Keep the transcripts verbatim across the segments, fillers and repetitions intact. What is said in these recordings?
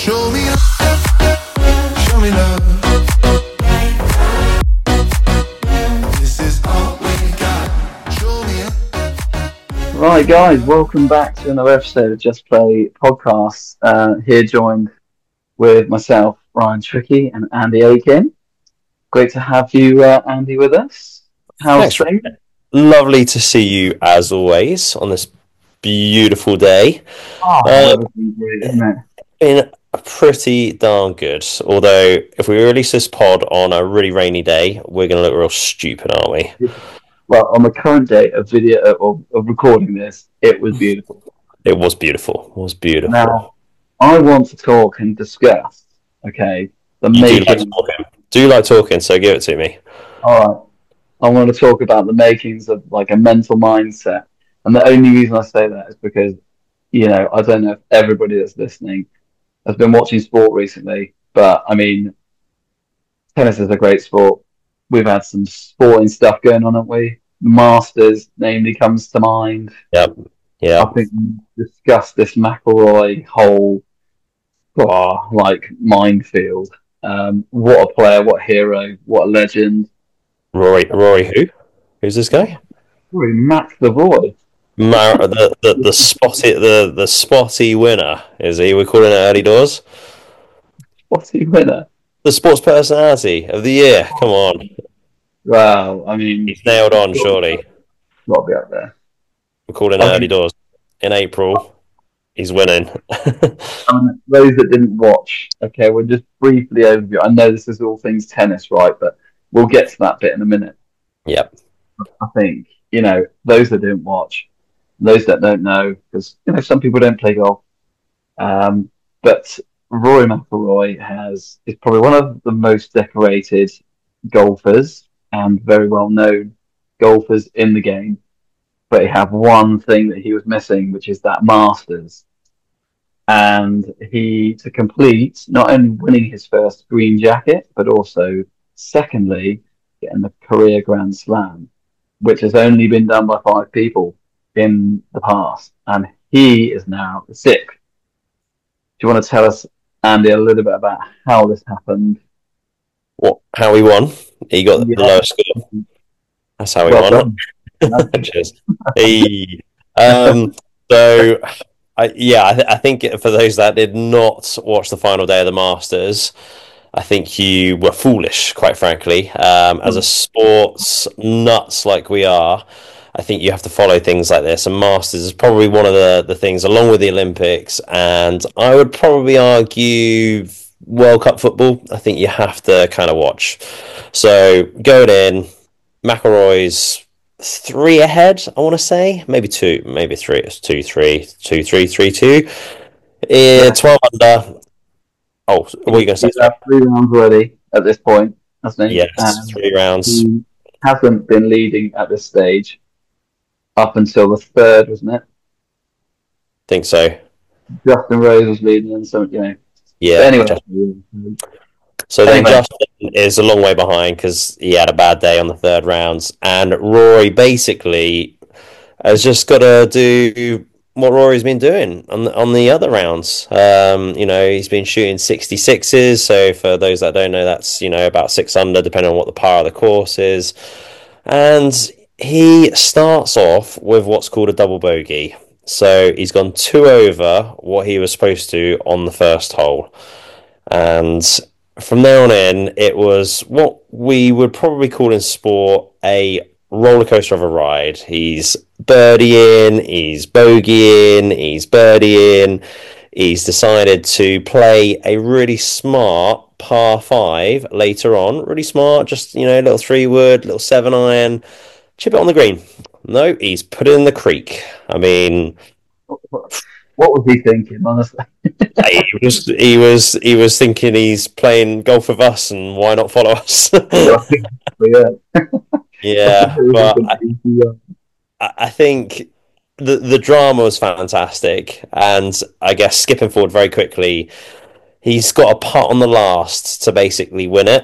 Show me love, show me love. This is all we got. Show me love. Right, guys, welcome back to another episode of Just Play Podcast. Uh, here joined with myself, Ryan Tricky, and Andy Aiken. Great to have you, uh, Andy, with us. How's Thanks. things? Lovely to see you as always on this beautiful day. Oh, Uh, weather's been great, isn't it? Been pretty darn good. Although if we release this pod on a really rainy day, we're going to look real stupid, aren't we? Well, on the current date of video of, of recording this, it was beautiful. It was beautiful. It was beautiful. Now, I want to talk and discuss, okay, the you do making. like talking. Do you like talking? So give it to me. All right. I want to talk about the makings of like a mental mindset. And the only reason I say that is because, you know, I don't know if everybody that's listening has been watching sport recently, but I mean, tennis is a great sport. We've had some sporting stuff going on, haven't we? The Masters, namely, comes to mind. Yep. I Yeah. think we discussed this McIlroy whole, oh, like, minefield. Um, what a player, what a hero, what a legend. Rory. Rory. Who? Who's this guy? Sorry, Mac the Roy. Mar- the, the the spotty the the spotty winner is he? We're calling it early doors. What's he winner? The sports personality of the year. Come on, Wow, I mean, he's nailed on. Surely got to be up there. we're calling it early doors in April. He's winning. I mean, those that didn't watch, okay, we'll just briefly overview. I know this is all things tennis, right? But we'll get to that bit in a minute. Yep. I think, you know, those that didn't watch, those that don't know, because, you know, some people don't play golf. Um, but Rory McIlroy has is probably one of the most decorated golfers and very well known golfers in the game. But he had one thing that he was missing, which is that Masters. And he, to complete, not only winning his first green jacket, but also, secondly, getting the career Grand Slam, which has only been done by five people in the past. And he is now the sixth. Do you want to tell us, Andy, a little bit about how this happened? What? How he won? He got Yeah. the lowest score. That's how he Well won. done. Cheers. Hey. Um, so, I, yeah, I, th- I think for those that did not watch the final day of the Masters, I think you were foolish, quite frankly. Um, as a sports nuts like we are, I think you have to follow things like this. And Masters is probably one of the, the things, along with the Olympics, and I would probably argue World Cup football, I think you have to kind of watch. So, going in, McIlroy's three ahead, I want to say. Maybe two, maybe three. It's two, three, two, three, three, two. Yeah, twelve under. Oh, what are you going to say? He's had three rounds already at this point, hasn't he? Yes, And three rounds. he hasn't been leading at this stage up until the third, wasn't it? Think so. Justin Rose was leading, and so, you know. Yeah. But anyway, Just- so then Anyway. Justin is a long way behind because he had a bad day on the third rounds, and Rory basically has just got to do what Rory's been doing on the, on the other rounds. Um, you know, he's been shooting sixty-sixes. So for those that don't know, that's, you know, about six under, depending on what the par of the course is. And he starts off with what's called a double bogey. So he's gone two over what he was supposed to on the first hole. And from there on in, it was what we would probably call in sport a roller coaster of a ride. He's birdieing, he's bogeying, he's birdieing. He's decided to play a really smart par five later on. Really smart, just, you know, little three wood, little seven iron, chip it on the green. No, he's put it in the creek. I mean, what was he thinking, honestly? he was he was he was thinking he's playing golf with us, and why not follow us? yeah. Yeah, but I, I think the the drama was fantastic, and I guess skipping forward very quickly, he's got a putt on the last to basically win it.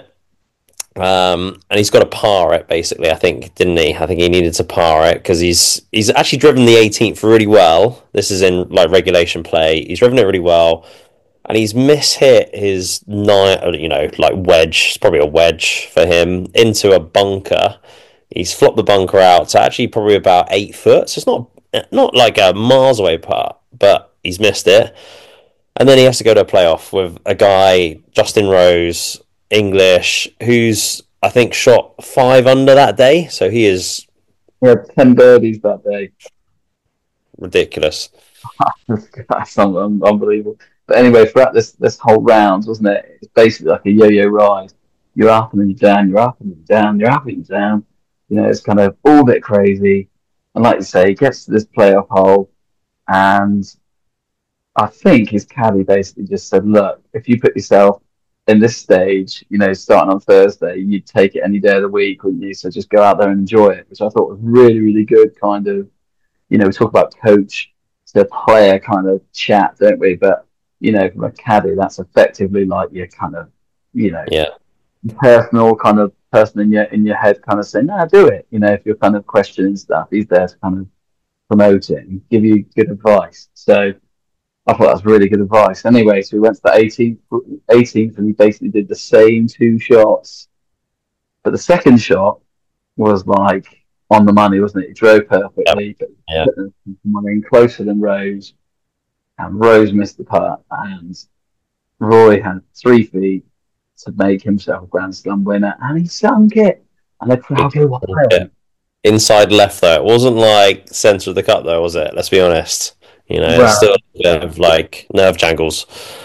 Um, and he's got to par it, basically, I think, didn't he? I think he needed to par it because he's he's actually driven the eighteenth really well. This is in like regulation play. He's driven it really well. and he's mishit his nine, you know, like wedge. It's probably a wedge for him into a bunker. He's flopped the bunker out to actually probably about eight foot. So it's not not like a miles away putt, but he's missed it. And then he has to go to a playoff with a guy, Justin Rose, English, who's I think shot five under that day. So he is He had ten birdies that day. ridiculous. That's un- unbelievable. But anyway, throughout this this whole round, wasn't it? It's basically like a yo-yo ride. You're up and then you're down. You're up and then you're down. You're up and you're down. You know, it's kind of all a bit crazy. And like you say, he gets to this playoff hole, and I think his caddy basically just said, "Look, if you put yourself in this stage, you know, starting on Thursday, you'd take it any day of the week, wouldn't you? So just go out there and enjoy it," which I thought was really, really good. Kind of, you know, we talk about coach to player kind of chat, don't we? But you know, from a caddy, that's effectively like your kind of, you know, Yeah, personal kind of person in your in your head, kind of saying, "No, do it." You know, if you're kind of questioning stuff, he's there to kind of promote it and give you good advice. So I thought that was really good advice. Anyway, so we went to the eighteenth, eighteenth, and he basically did the same two shots, but the second shot was like on the money, wasn't it? He drove perfectly, but yeah. in closer than Rose, and Rose missed the putt, and Roy had three feet to make himself a Grand Slam winner, and he sunk it, and the crowd go wild. Yeah. Inside left though, it wasn't like centre of the cut though, was it? Let's be honest. You know, Well, it's still a bit of like nerve jangles.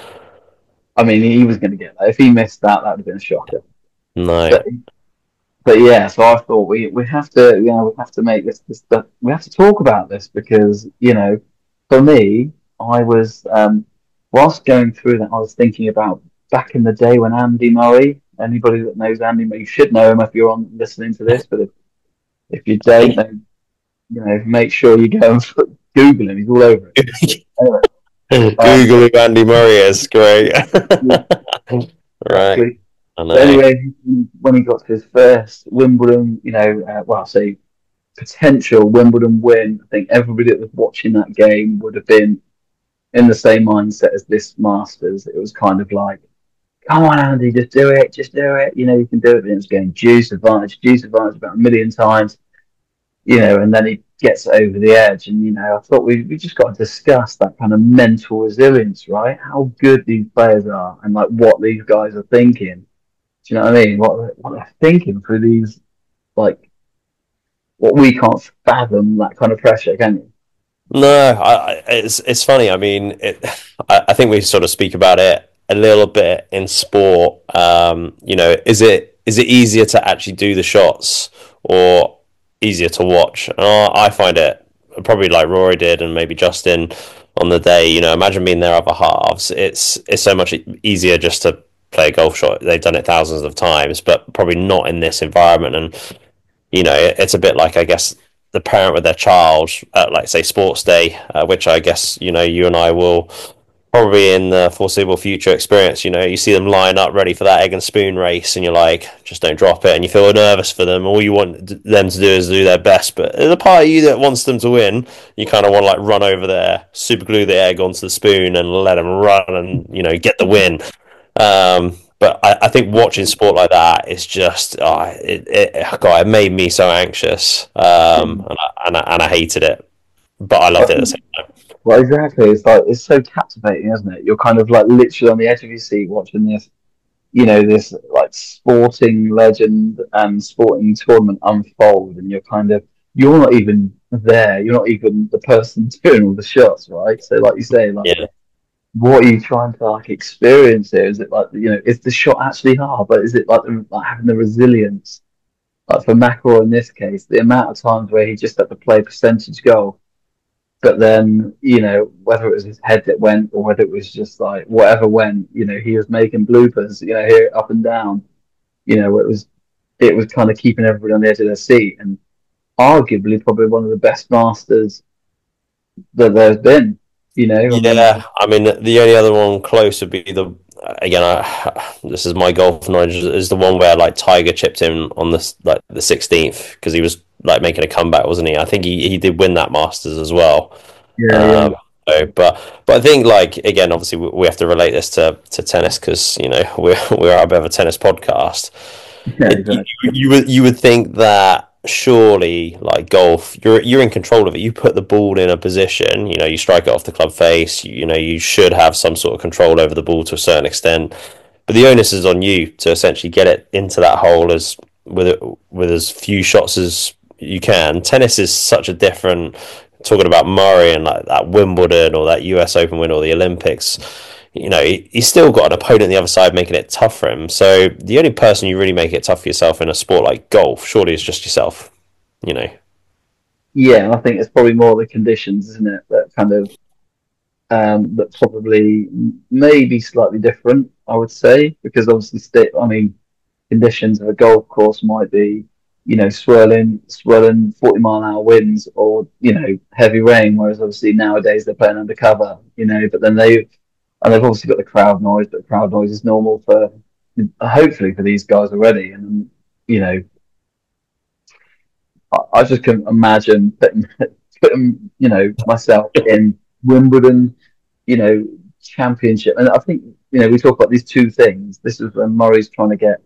I mean, he was going to get that. If he missed that, that would have been a shocker. No, But, but yeah, so I thought we, we have to, you know, we have to make this, this we have to talk about this because, you know, for me, I was, um, whilst going through that, I was thinking about back in the day when Andy Murray, anybody that knows Andy Murray, you should know him if you're on listening to this, but if, if you don't, then, you know, make sure you go and Google him. He's all over it. Anyway, Google who Andy Murray is. Great. Right. actually, I know. but anyway, when he got to his first Wimbledon, you know, uh, well, I'll say potential Wimbledon win, I think everybody that was watching that game would have been in the same mindset as this Masters. It was kind of like, come on, Andy, just do it, just do it. You know, you can do it. And it was getting juice advantage, juice advantage about a million times, you know, and then he gets over the edge. And, you know, I thought we, we just got to discuss that kind of mental resilience, right? How good these players are and like what these guys are thinking. Do you know what I mean? What, what they're thinking through these, like, what we can't fathom, that kind of pressure, can you? No, I, I, it's it's funny. I mean, it, I, I think we sort of speak about it a little bit in sport. Um, you know, is it is it easier to actually do the shots or easier to watch? And I, I find it probably like Rory did and maybe Justin on the day. You know, imagine being their other halves. It's it's so much easier just to play a golf shot. They've done it thousands of times, but probably not in this environment. And you know, it, it's a bit like, I guess, the parent with their child at, like, say, sports day, uh, which I guess, you know, you and I will probably in the foreseeable future experience. You know, you see them line up ready for that egg and spoon race, and you're like, just don't drop it, and you feel nervous for them. All you want them to do is do their best, but the part of you that wants them to win, you kind of want to like run over there, super glue the egg onto the spoon, and let them run and, you know, get the win. Um, but I, I think watching sport like that is just, oh, it, it, God, it made me so anxious, um, and, I, and, I, and I hated it, but I loved it at the same time. Well, exactly. It's like it's so captivating, isn't it? You're kind of like literally on the edge of your seat watching this, you know, this like sporting legend and sporting tournament unfold, and you're kind of you're not even there. You're not even the person doing all the shots, right? So, like you say, like Yeah. what are you trying to like experience here? Is it like, you know, is the shot actually hard, but is it like, the, like having the resilience? Like for McIlroy in this case, the amount of times where he just had to play percentage golf, but then, you know, whether it was his head that went or whether it was just like whatever went, you know, he was making bloopers, you know, here up and down. You know, it was it was kind of keeping everybody on the edge of their seat, and arguably probably one of the best Masters that there's been. You know, I mean, Yeah, I mean, the only other one close would be the again. I, this is my golf knowledge is the one where like Tiger chipped in on the like the sixteenth because he was like making a comeback, wasn't he? I think he, he did win that Masters as well. yeah, yeah. Um, So, but but I think like again, obviously we, we have to relate this to, to tennis because you know we're we're a bit of a tennis podcast. Yeah, It, you, exactly. you would you would think that surely like golf, you're you're in control of it. You put the ball in a position, you know, you strike it off the club face. You, you know, you should have some sort of control over the ball to a certain extent. But the onus is on you to essentially get it into that hole as with with as few shots as you can. Tennis is such a different. Talking about Murray and like that Wimbledon or that U S Open win or the Olympics, you know, he, he's still got an opponent on the other side making it tough for him. So the only person you really make it tough for yourself in a sport like golf, surely, is just yourself. You know. Yeah, I think it's probably more the conditions, isn't it? That kind of um, that probably maybe slightly different. I would say because obviously, sti I mean, conditions of a golf course might be, you know, swirling, swirling forty mile an hour winds or, you know, heavy rain. Whereas obviously nowadays they're playing undercover, you know, but then they, and they've obviously got the crowd noise, but crowd noise is normal for, hopefully for these guys already. And, you know, I, I just can imagine putting, putting, you know, myself in Wimbledon, you know, championship. And I think, you know, we talk about these two things. This is when Murray's trying to get,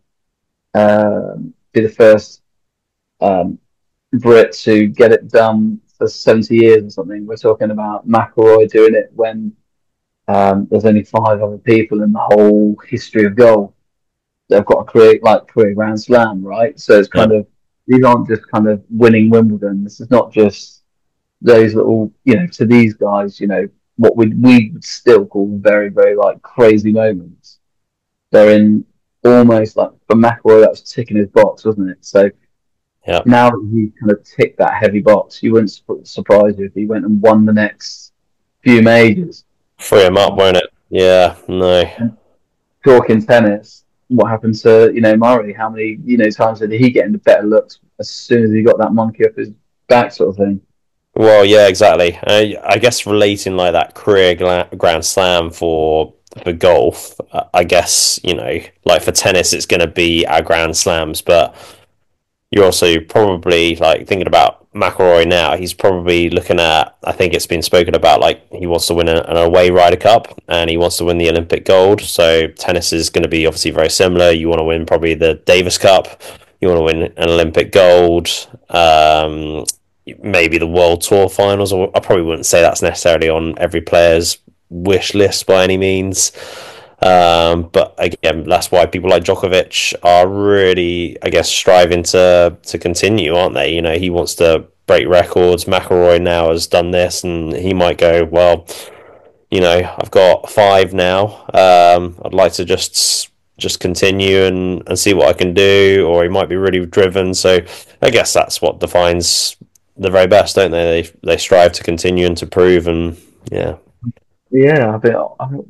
um, be the first um, Brit to get it done for seventy years or something. We're talking about McIlroy doing it when um, there's only five other people in the whole history of golf that have got a career like career Grand Slam, right? So it's Yeah. kind of these aren't just kind of winning Wimbledon. This is not just those little, you know, to these guys, you know, what we we would still call very very like crazy moments. They're in almost like for McIlroy that was ticking his box, wasn't it? So Yeah. now that he kind of ticked that heavy box, you wouldn't su- surprise you if he went and won the next few majors. Free him up, Um, won't it? Yeah. No. and talking tennis, what happened to, you know, Murray? How many, you know, times did he get into better looks as soon as he got that monkey off his back, sort of thing? Well, yeah, exactly. I, I guess relating like that career gla- Grand Slam for for golf, uh, I guess you know, like for tennis, it's going to be our Grand Slams, but you're also probably like thinking about McIlroy now. He's probably looking at. I think it's been spoken about like he wants to win a, an away Ryder Cup and he wants to win the Olympic gold. So tennis is going to be obviously very similar. You want to win probably the Davis Cup. You want to win an Olympic gold. Um, maybe the World Tour finals. Or I probably wouldn't say that's necessarily on every player's wish list by any means. Um, but again, that's why people like Djokovic are really, I guess, striving to to continue, aren't they? You know, he wants to break records. McIlroy now has done this, and he might go, well, you know, I've got five now. Um, I'd like to just just continue and, and see what I can do, or he might be really driven. So I guess that's what defines the very best, don't they? They they strive to continue and to prove, and yeah, Yeah, I think, I, think,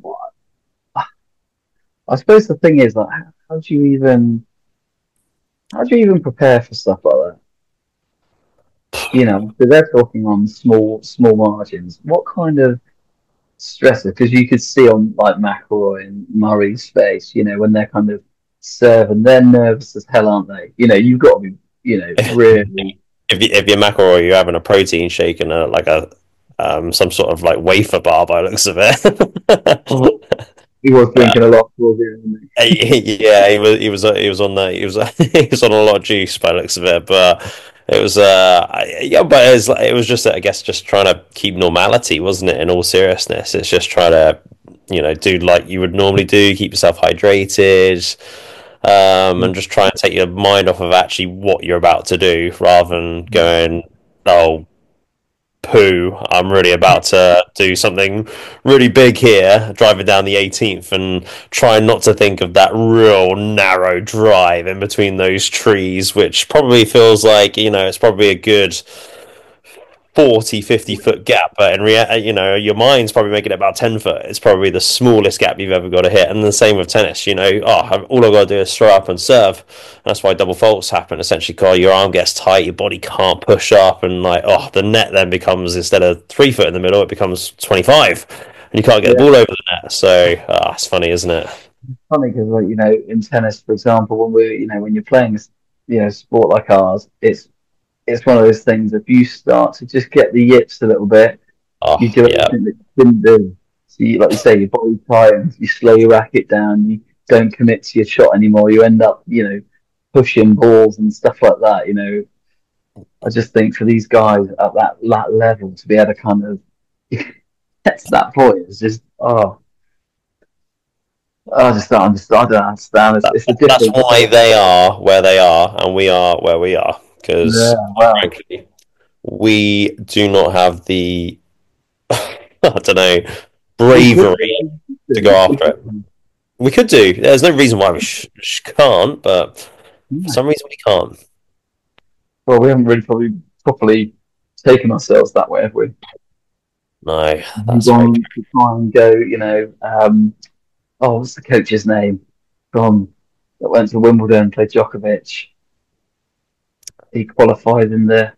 I suppose the thing is like, how, how do you even, how do you even prepare for stuff like that? You know, because they're talking on small, small margins. What kind of stressor? Because you could see on like McIlroy and Murray's face, you know, when they're kind of serving, they're nervous as hell, aren't they? You know, you've got to be, you know, really. if you, if you're McElroy, you're having a protein shake and a, like a um some sort of like wafer bar by the looks of it. He was drinking a lot towards the end, wasn't Yeah, he was he was he was on the he was he was on a lot of juice by the looks of it, but it was uh I- yeah, but it was like, it was just I guess just trying to keep normality, wasn't it? In all seriousness, it's just trying to you know do like you would normally do, keep yourself hydrated, um, and just try and take your mind off of actually what you're about to do, rather than going, oh, poo, I'm really about to do something really big here, driving down the eighteenth and trying not to think of that real narrow drive in between those trees, which probably feels like, you know, it's probably a good forty, fifty foot gap, but in reality, you know, your mind's probably making it about ten foot. It's probably the smallest gap you've ever got to hit. And the same with tennis, you know, oh, all I've got to do is throw up and serve. And that's why double faults happen. Essentially, because your arm gets tight, your body can't push up, and like, oh, the net then becomes, instead of three foot in the middle, it becomes twenty-five. And you can't get he? the Yeah. ball over the net. So, oh, it's funny, isn't it? Funny because, like, you know, in tennis, for example, when we're, you know, when you're playing, you know, sport like ours, it's it's one of those things. If you start to just get the yips a little bit, Oh, You do yeah. everything that you couldn't do. So, you, like you say, your body tightens, you slow your racket down, you don't commit to your shot anymore. You end up, you know, pushing balls and stuff like that. You know, I just think for these guys at that that level to be able to kind of get to that point is just oh, I just don't understand. I don't understand. It's, That, it's a that's different. why they are where they are, and we are where we are. Yeah, Because, well, frankly, we do not have the, I don't know, we could bravery to go do. We after could it. do. We could do. There's no reason why we sh- sh- can't, but for Yeah. some reason we can't. Well, we haven't really probably properly taken ourselves that way, have we? No, We've that's very gone to try and go, you know, um, oh, what's the coach's name? From that went to Wimbledon, played Djokovic. He qualified in the.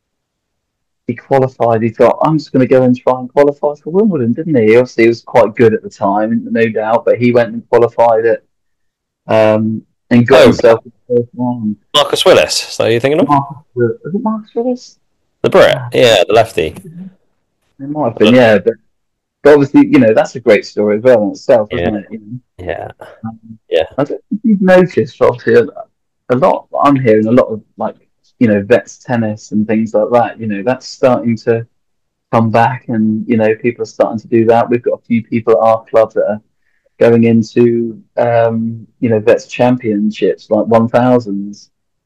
He qualified. He thought, I'm just going to go and try and qualify for Wimbledon, didn't he? Obviously, he was quite good at the time, no doubt. But he went and qualified it, um, and got true. Oh, himself in the first round. Marcus Willis. So you're thinking of Marcus, was it Marcus Willis? the Brit? Ah, Yeah, the lefty. it might have been, yeah. But, but obviously, you know, that's a great story as well in itself, isn't Yeah, it? You know? yeah, Um, yeah. I don't know if you've noticed, obviously, a, a lot. I'm hearing a lot of like, you know, vets tennis and things like that. You know, that's starting to come back, and you know, people are starting to do that. We've got a few people at our club that are going into, um, you know, vets championships like one thousands.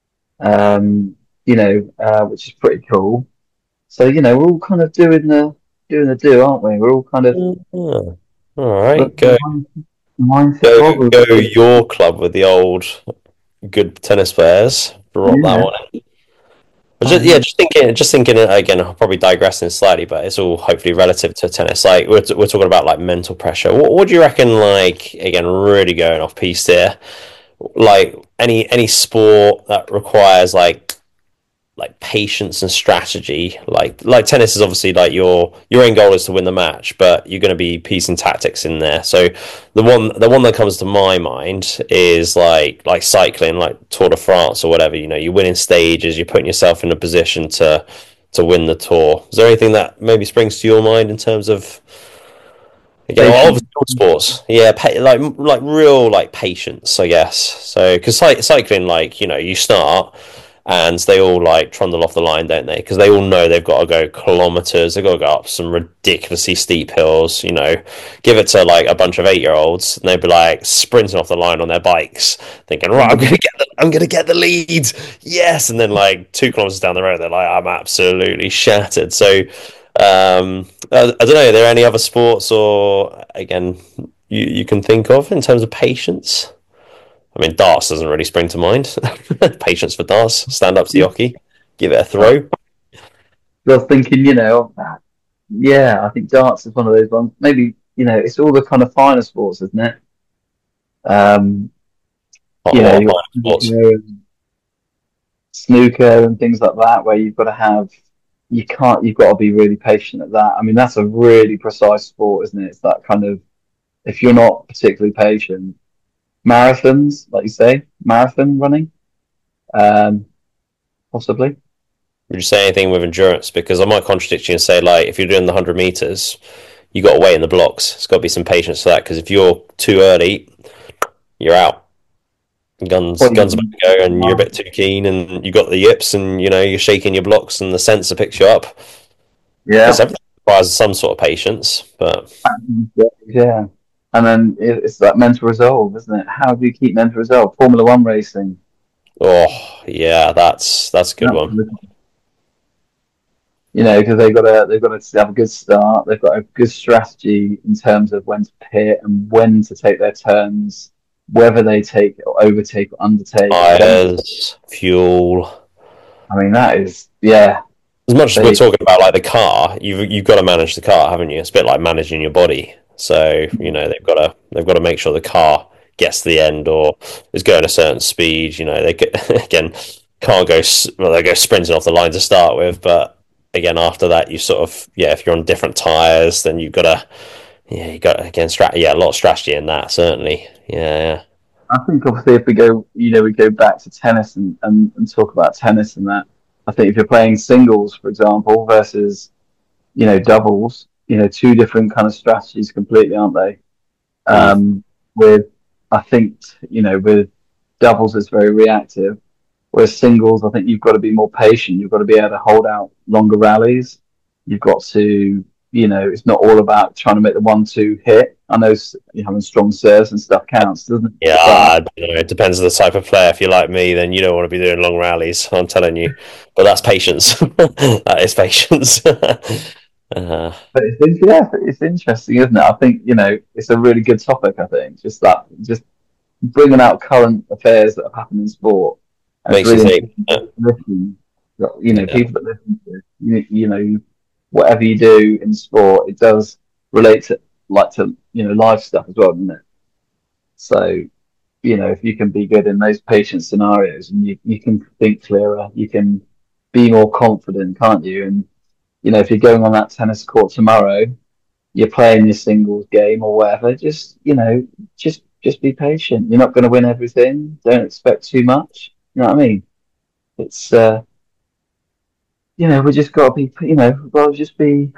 Um, you know, uh, which is pretty cool. So you know, we're all kind of doing the doing the do, aren't we? We're all kind of Yeah. All right, go mindset. go What we're go your club with the old good tennis players. Drop that yeah. one. But just, yeah, Um, just thinking, just thinking again. I'm probably digressing slightly, but it's all hopefully relative to tennis. Like we're, we're talking about like mental pressure. What, what do you reckon? Like again, really going off piece here. Like any any sport that requires like like patience and strategy. Like like tennis is obviously like your your end goal is to win the match, but you're going to be piecing tactics in there. So the one the one that comes to my mind is like like cycling, like Tour de France or whatever. You know, you're winning stages, you're putting yourself in a position to to win the tour. Is there anything that maybe springs to your mind in terms of again, well, patient. obviously all sports, yeah, pa- like like real like patience, I guess. So because cy- cycling, like you know, you start and they all like trundle off the line, don't they? Because they all know they've got to go kilometers, they've got to go up some ridiculously steep hills. You know, give it to like a bunch of eight year olds, and they'd be like sprinting off the line on their bikes, thinking, right, I'm gonna get the, I'm gonna get the lead, yes. And then like two kilometers down the road, they're like, I'm absolutely shattered. So. Um, I, I don't know. Are there any other sports or again you, you can think of in terms of patience? I mean, darts doesn't really spring to mind. Patience for darts. Stand up to the hockey, give it a throw. I was thinking, you know, yeah, I think darts is one of those ones. Maybe, you know, it's all the kind of finer sports, isn't it? Um, Not a you know, lot of you've got fine sports. snooker and, snooker and things like that, where you've got to have, you can't, you've got to be really patient at that. I mean, that's a really precise sport, isn't it? It's that kind of, if you're not particularly patient, marathons, like you say, marathon running, um, possibly. Would you say anything with endurance? Because I might contradict you and say, like, if you're doing the one hundred meters, you got to wait in the blocks. It's got to be some patience for that. Because if you're too early, you're out. Guns, Well, guns about to go, and you're a bit too keen, and you got the yips, and you know you're shaking your blocks, and the sensor picks you up. Yes, yeah, everything requires some sort of patience, but yeah. And then it- it's that mental resolve, isn't it? How do you keep mental resolve? Formula One racing. oh yeah, that's that's a good one. Absolutely. You know, because they've got to they've got to have a good start. They've got a good strategy in terms of when to pit and when to take their turns, whether they take or overtake or undertake. Or when. Tires, fuel. I mean, that is yeah. As much as we're They talking about like the car, you've you've got to manage the car, haven't you? It's a bit like managing your body. So you know they've got to they've got to make sure the car gets to the end or is going a certain speed. You know they get, again can't go s- well they go sprinting off the line to start with, but again after that you sort of yeah if you're on different tires then you've got to yeah you got again strat yeah a lot of strategy in that certainly yeah I think obviously if we go, you know, we go back to tennis and, and, and talk about tennis and that. I think if you're playing singles, for example, versus you know doubles, you know, two different kind of strategies completely, aren't they? Mm. Um, with I think you know with doubles it's very reactive, whereas singles I think you've got to be more patient. You've got to be able to hold out longer rallies. You've got to you know it's not all about trying to make the one two hit. I know you having strong serves and stuff counts, doesn't it? Yeah, But I don't know. It depends on the type of player. If you're like me, then you don't want to be doing long rallies. I'm telling you, but that's patience. That is patience. uh, but it's, yeah, it's interesting, isn't it? I think you know it's a really good topic. I think just that just bringing out current affairs that have happened in sport. And it's Makes you really think. interesting Uh, to listen. You know, yeah, people that listen to you, you know, whatever you do in sport, it does relate to like to you know live stuff as well, doesn't it? So you know, if you can be good in those patient scenarios, and you you can think clearer, you can be more confident, can't you? And you know, if you're going on that tennis court tomorrow, you're playing your singles game or whatever, just you know, just just be patient. You're not going to win everything. Don't expect too much. You know what I mean? It's uh, you know, we just got to be, you know, we've got to just be.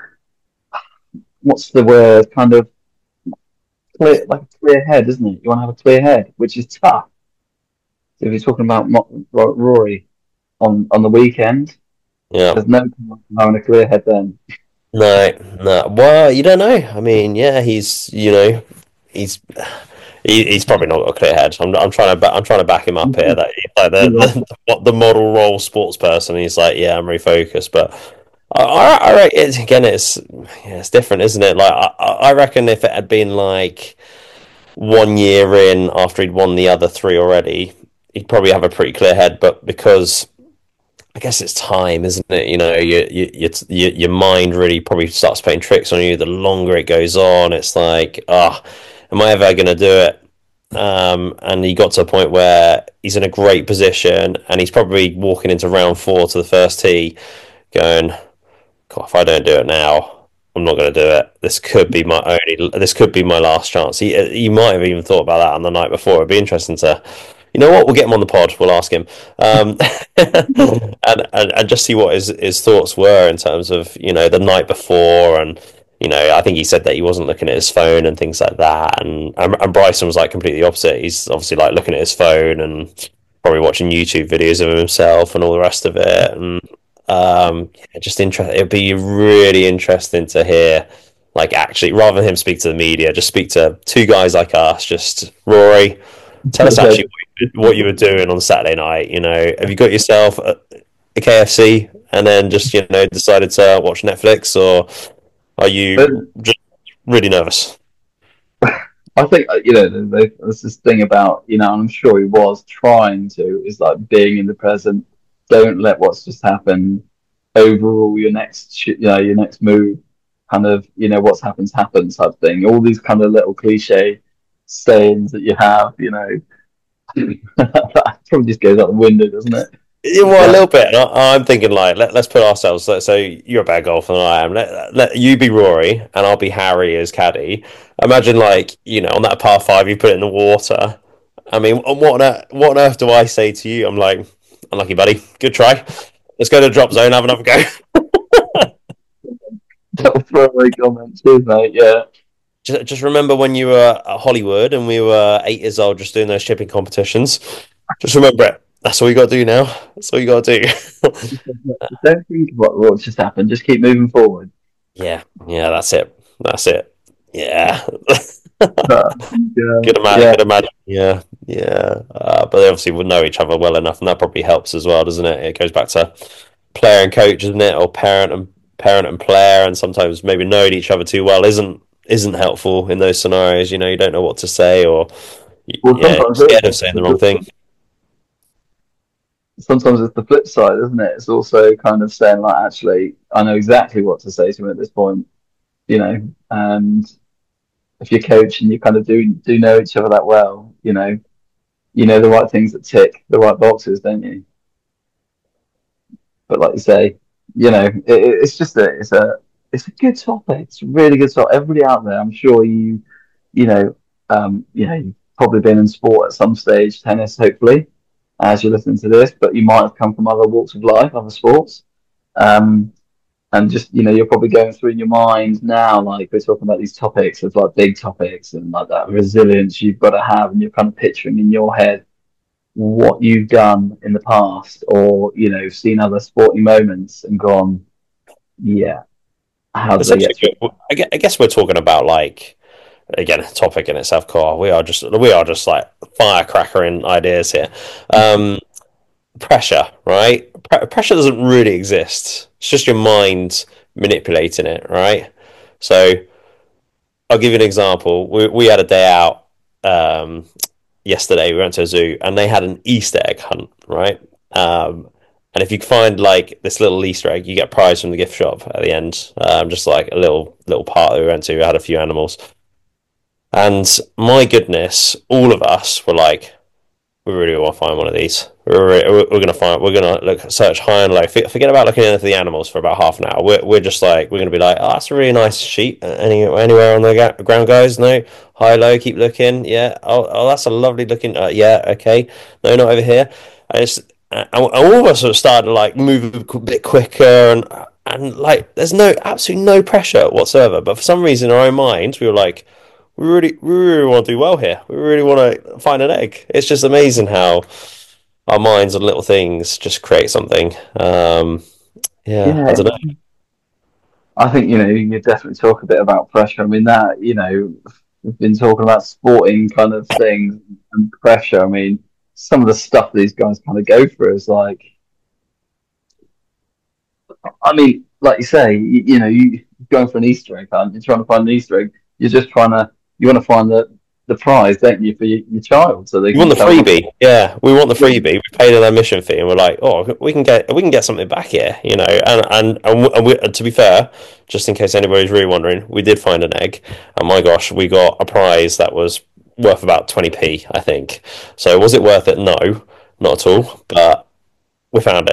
What's the word? Kind of clear, like a clear head, isn't it? You want to have a clear head, which is tough. So if you're talking about Mo- Ro- Rory on on the weekend, yeah. there's no point in having a clear head then. No, no. Well, you don't know. I mean, yeah, he's you know, he's he, he's probably not got a clear head. I'm I'm trying to ba- I'm trying to back him up here. That he's like the, the what the model role sports person. He's like, yeah, I'm refocused, but I I, I reckon it's, again, it's yeah, it's different, isn't it? Like I I I reckon if it had been like one year in after he'd won the other three already, he'd probably have a pretty clear head. But because I guess it's time, isn't it? You know, you, you, you, you, your mind really probably starts playing tricks on you. The longer it goes on, it's like, ah, oh, am I ever going to do it? Um, and he got to a point where he's in a great position, and he's probably walking into round four to the first tee, going, God, if I don't do it now, I'm not going to do it. This could be my only. This could be my last chance. He, he might have even thought about that on the night before. It'd be interesting to, you know what? We'll get him on the pod. We'll ask him, um, and, and and just see what his his thoughts were in terms of you know the night before, and you know I think he said that he wasn't looking at his phone and things like that, and and, and Bryson was like completely opposite. He's obviously like looking at his phone and probably watching YouTube videos of himself and all the rest of it, and um, yeah, just interesting. It'd be really interesting to hear, like, actually, rather than him speak to the media, just speak to two guys like us. Just Rory, tell us Okay. actually what you, what you were doing on Saturday night. You know, have you got yourself a, a K F C and then just you know decided to watch Netflix, or are But you just really nervous? I think uh, you know there- there's this thing about you know, and I'm sure he was trying to, is like being in the present. Don't let what's just happened overrule your next, sh- you know, your next move. Kind of, you know, what's happened happens type thing. All these kind of little cliche sayings that you have, you know, that probably just goes out the window, doesn't it? Yeah, It's well, a like, little bit. I, I'm thinking like let, let's put ourselves. So so you're a better golfer than I am. Let, let you be Rory and I'll be Harry as caddy. Imagine like you know on that par five you put it in the water. I mean, what on earth, what on earth do I say to you? I'm like, unlucky buddy. Good try. Let's go to the drop zone. Have another go. little throwaway comments, cheers, mate. Yeah. Just, just remember when you were at Hollywood and we were eight years old, just doing those shipping competitions. Just remember it. That's all you got to do now. That's all you got to do. Don't think of what, what just happened. Just keep moving forward. Yeah, yeah, that's it. That's it. Yeah. But, yeah, Could imagine, yeah. could imagine. Yeah, yeah. Uh, but they obviously would know each other well enough, and that probably helps as well, doesn't it? It goes back to player and coach, isn't it? Or parent and parent and player, and sometimes maybe knowing each other too well isn't isn't helpful in those scenarios. You know, you don't know what to say, or y- Well, yeah, sometimes you're it scared of saying the wrong thing. is. Sometimes it's the flip side, isn't it? It's also kind of saying like, actually, I know exactly what to say to him at this point, you know. And if you're coach and you kind of do do know each other that well, you know, you know the right things that tick the right boxes, don't you? But like you say, you know, it, it's just a it's a it's a good topic. It's a really good topic. Everybody out there, I'm sure you, you know, um, you know, you've probably been in sport at some stage, tennis, hopefully, as you're listening to this, but you might have come from other walks of life, other sports. Um, and just you know you're probably going through in your mind now, like we're talking about these topics of like big topics and like that resilience you've got to have, and you're kind of picturing in your head what you've done in the past, or you know seen other sporting moments and gone, yeah, how did they get through? Essentially, I gue- I guess we're talking about like again a topic in itself. Car. We are just we are just like firecracker in ideas here. Um, pressure, right? Pre- pressure doesn't really exist. It's just your mind manipulating it, right? So I'll give you an example. We we had a day out um, yesterday. We went to a zoo and they had an Easter egg hunt, right? Um, and if you find like this little Easter egg, you get a prize from the gift shop at the end. Um, just like a little little part that we went to. We had a few animals, and my goodness, all of us were like, we really want to find one of these. We're, we're, we're gonna find. We're gonna look search high and low. Forget about looking at the animals for about half an hour. We're, we're just like we're gonna be like, oh, that's a really nice sheep. Any anywhere on the ga- ground, guys? No, high low. Keep looking. Yeah. Oh, oh, that's a lovely looking. Uh, yeah. Okay. No, not over here. And it's and all of us sort of started to like move a bit quicker and and like there's no absolutely no pressure whatsoever. But for some reason, in our own minds, we were like we really, we really want to do well here. We really want to find an egg. It's just amazing how our minds on little things just create something. Um, yeah, I Yeah, don't know. I think you know you definitely talk a bit about pressure. I mean that you know we've been talking about sporting kind of things and pressure. I mean some of the stuff these guys kind of go through is like, I mean, like you say, you, you know, you going for an Easter egg hunt, you're trying to find an Easter egg. You're just trying to you want to find the the prize, don't you, for your, your child, so they You want can the go on. freebie? Yeah, we want the freebie. We paid an admission fee, and we're like, oh, we can get we can get something back here, you know. And and and, we, and we, to be fair, just in case anybody's really wondering, we did find an egg, and my gosh, we got a prize that was worth about twenty p, I think. So was it worth it? No, not at all. But we found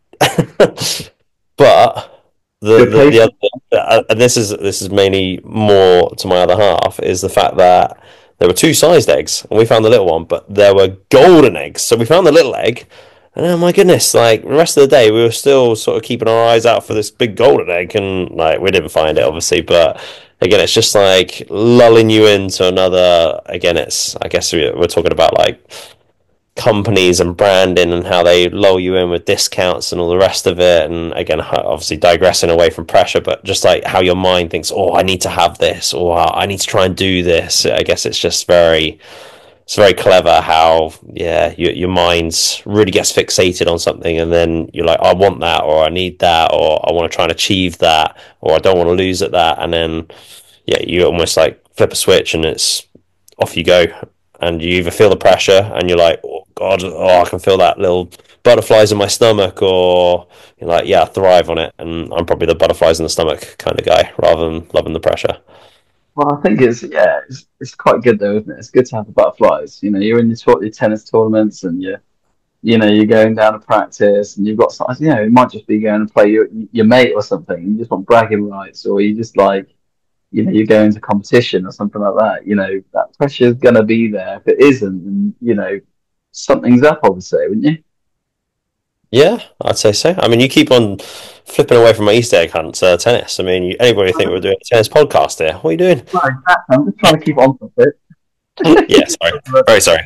it. But the Good the, the place. other, uh, and this is this is mainly more to my other half is the fact that there were two sized eggs and we found the little one, but there were golden eggs. So we found the little egg, and oh my goodness, like the rest of the day we were still sort of keeping our eyes out for this big golden egg, and like we didn't find it obviously, but again it's just like lulling you into another. Again, it's I guess we- we're talking about like companies and branding and how they lull you in with discounts and all the rest of it. And again, obviously digressing away from pressure, but just like how your mind thinks, oh, I need to have this, or I need to try and do this. I guess it's just very, it's very clever how, yeah, your, your mind really gets fixated on something, and then you're like, I want that, or I need that, or I want to try and achieve that, or I don't want to lose at that. And then, yeah, you almost like flip a switch and it's off you go. And you either feel the pressure and you're like, oh God, oh, I can feel that little butterflies in my stomach, or you're like, yeah, I thrive on it. And I'm probably the butterflies in the stomach kind of guy rather than loving the pressure. Well, I think it's yeah, it's, it's quite good though, isn't it? It's good to have the butterflies. You know, you're in your, tour- your tennis tournaments, and you're you know you're going down to practice, and you've got some, you know it might just be going to play your your mate or something. You just want bragging rights, or you just like you know you're going to competition or something like that. You know that pressure's gonna be there. If it isn't, then you know something's up, obviously, wouldn't you? Yeah, I'd say so. I mean, you keep on flipping away from my Easter egg hunt uh, tennis. I mean, you, anybody think we're doing a tennis podcast here? What are you doing? Well, exactly. I'm just trying to keep on with it. Yeah, sorry. Very sorry.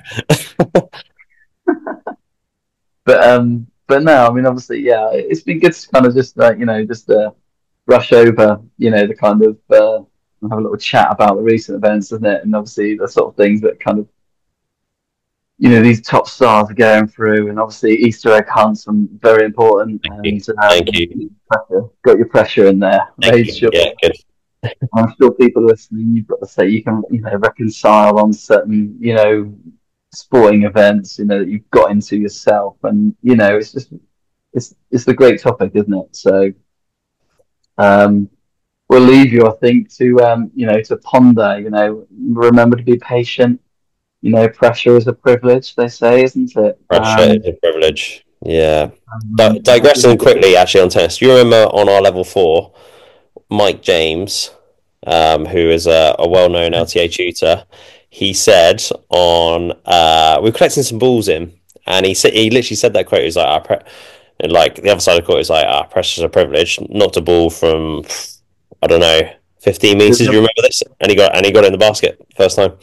But um, but no, I mean, obviously, yeah, it's been good to kind of just uh, you know just uh, brush over, you know, the kind of uh, have a little chat about the recent events, isn't it? And obviously the sort of things that kind of you know these top stars are going through, and obviously Easter egg hunts are very important. Thank you. And um, Thank you. pressure, got your pressure in there. Thank Made you. sure. Yeah, good. I'm sure people listening, you've got to say you can, you know, reconcile on certain, you know, sporting events, you know, that you've got into yourself, and you know, it's just, it's, it's the great topic, isn't it? So, um, we'll leave you, I think, to, um, you know, to ponder. You know, remember to be patient. You know, pressure is a privilege, they say, isn't it? Pressure Um, is a privilege. Yeah. Di- um, digressing quickly, actually, on tennis. Do you remember on our level four, Mike James, um, who is a, a well-known L T A tutor? He said on uh, we were collecting some balls in, and he said he literally said that quote. He was like, "I pre- And like the other side of the court is like, ah, pressure is a privilege. Knocked a ball from, I don't know, fifteen meters. Do you remember this? And he got and he got it in the basket first time.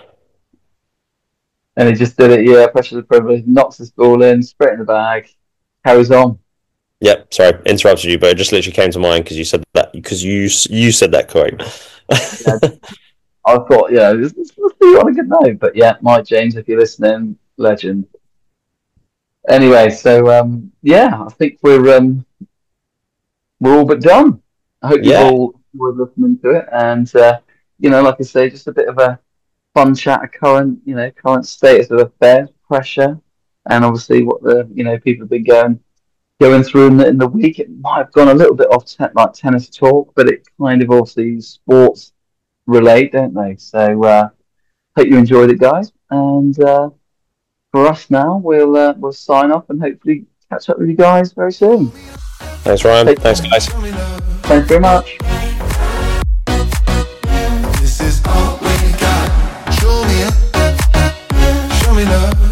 And he just did it. Yeah, pressure the privilege. Knocks this ball in, straight in the bag, carries on. Yep. Sorry, interrupted you, but it just literally came to mind because you said that because you you said that quote. Yeah, I thought, yeah, let's, let's do on a good note. But yeah, Mike James, if you're listening, legend. Anyway, so um, yeah, I think we're um, we're all but done. I hope Yeah. you all were listening to it, and uh, you know, like I say, just a bit of a fun chat of current, you know, current status of affairs, pressure, and obviously what the you know people have been going going through in the, in the week. It might have gone a little bit off te- like tennis talk, but it kind of obviously sports relate, don't they? So uh, hope you enjoyed it, guys, and. Uh, For us now, we'll uh, we'll sign off and hopefully catch up with you guys very soon. Thanks, Ryan. Take- Thanks, guys. Show me love. Thanks very much. This is all we got. Show me, show me love.